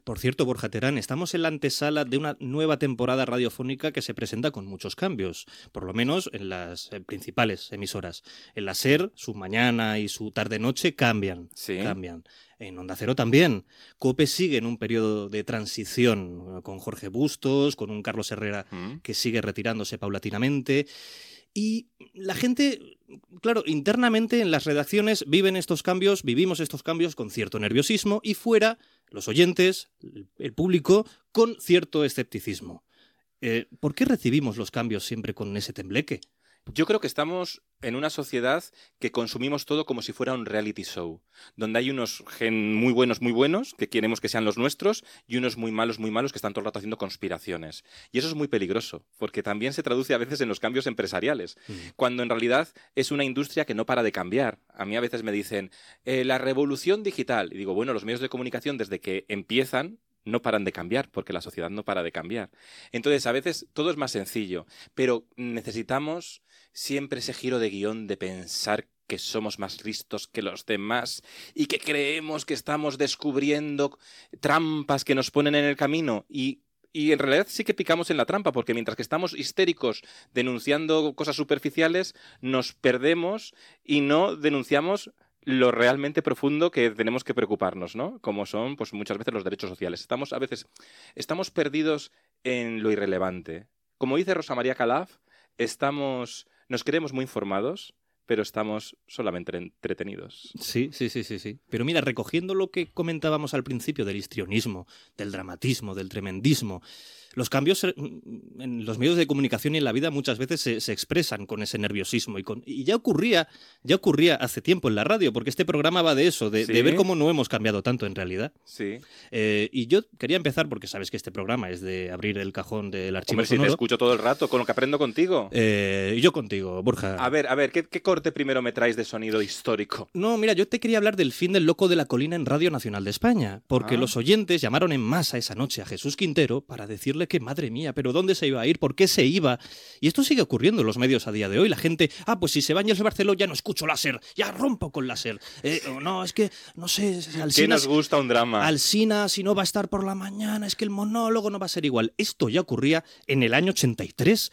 Por cierto, Borja Terán, estamos en la antesala de una nueva temporada radiofónica que se presenta con muchos cambios, por lo menos en las principales emisoras. En la SER, su mañana y su tarde-noche Sí. cambian. En Onda Cero también. COPE sigue en un periodo de transición con Jorge Bustos, con un Carlos Herrera que sigue retirándose paulatinamente. Y la gente, claro, internamente en las redacciones vivimos estos cambios con cierto nerviosismo y fuera, los oyentes, el público, con cierto escepticismo. ¿Por qué recibimos los cambios siempre con ese tembleque? Yo creo que estamos en una sociedad que consumimos todo como si fuera un reality show, donde hay unos muy buenos, que queremos que sean los nuestros, y unos muy malos, que están todo el rato haciendo conspiraciones. Y eso es muy peligroso, porque también se traduce a veces en los cambios empresariales, cuando en realidad es una industria que no para de cambiar. A mí a veces me dicen, la revolución digital. Y digo, bueno, los medios de comunicación desde que empiezan no paran de cambiar, porque la sociedad no para de cambiar. Entonces, a veces todo es más sencillo, pero necesitamos siempre ese giro de guión de pensar que somos más listos que los demás y que creemos que estamos descubriendo trampas que nos ponen en el camino y en realidad sí que picamos en la trampa, porque mientras que estamos histéricos denunciando cosas superficiales, nos perdemos y no denunciamos lo realmente profundo que tenemos que preocuparnos, ¿no? Como son, pues muchas veces los derechos sociales. Estamos perdidos en lo irrelevante. Como dice Rosa María Calaf, nos creemos muy informados, pero estamos solamente entretenidos. Sí. Pero mira, recogiendo lo que comentábamos al principio del histrionismo, del dramatismo, del tremendismo, los cambios en los medios de comunicación y en la vida muchas veces se expresan con ese nerviosismo y ya ocurría hace tiempo en la radio, porque este programa va de eso, de ver cómo no hemos cambiado tanto en realidad. Sí. Y yo quería empezar, porque sabes que este programa es de abrir el cajón del archivo Hombre, sonoro. Si te escucho todo el rato, con lo que aprendo contigo. Y yo contigo, Borja. A ver, ¿qué corte primero me traes de sonido histórico? No, mira, yo te quería hablar del fin del Loco de la Colina en Radio Nacional de España, porque los oyentes llamaron en masa esa noche a Jesús Quintero para decirle que, madre mía, pero ¿dónde se iba a ir? ¿Por qué se iba? Y esto sigue ocurriendo en los medios a día de hoy. La gente, pues si se va Ángels Barceló ya no escucho la SER, ya rompo con la SER. No, es que, no sé, Alsina... ¿Qué nos gusta un drama? Alsina, si no va a estar por la mañana, es que el monólogo no va a ser igual. Esto ya ocurría en el año 83,